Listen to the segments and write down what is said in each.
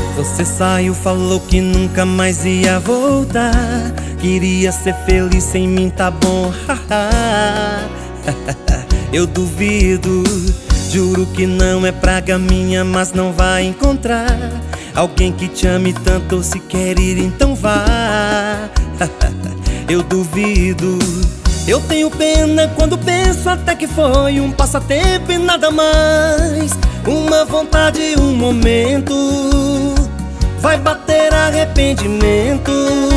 Você saiu, falou que nunca mais ia voltar. Queria ser feliz sem mim, tá bom, haha. Eu duvido, juro que não é praga minha, mas não vai encontrar alguém que te ame tanto. Se quer ir, então vá. Eu duvido. Eu tenho pena quando penso até que foi um passatempo e nada mais. Uma vontade, um momento, vai bater arrependimento.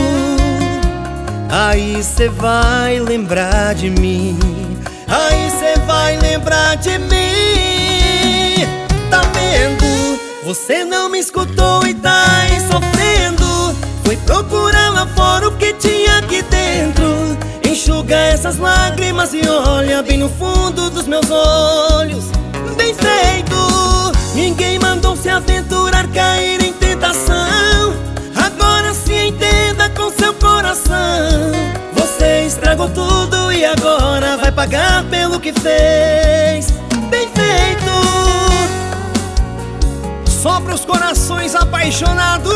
Aí cê vai lembrar de mim. Aí cê vai lembrar de mim. Tá vendo? Você não me escutou e tá aí sofrendo. Foi procurar lá fora o que tinha aqui dentro. Enxuga essas lágrimas e olha bem no fundo dos meus olhos. Bem feito! Ninguém mandou se aventurar, cair em tentação. Agora se entenda com seu coração. Você estragou tudo e agora vai pagar pelo que fez. Bem feito! Só pros corações apaixonados.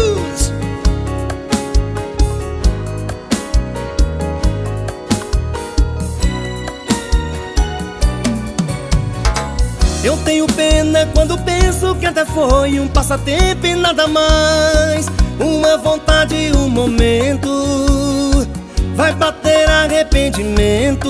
Eu tenho pena quando penso que até foi um passatempo e nada mais. Uma vontade, um momento, vai bater arrependimento.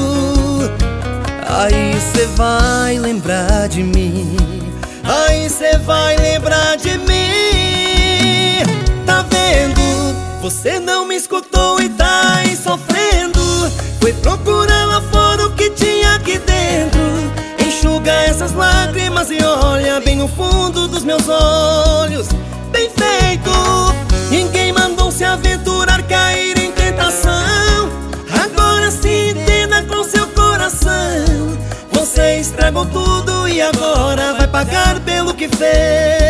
Aí cê vai lembrar de mim. Aí cê vai lembrar de mim. Tá vendo? Você não me escutou e tá aí sofrendo. Foi procurar lá fora o que tinha aqui dentro. Enxuga essas lágrimas e olha bem no fundo dos meus olhos. Bem feito! Ninguém mandou se aventurar, cair em tentação. Agora se entenda com seu coração. Você estragou tudo e agora vai pagar pelo que fez.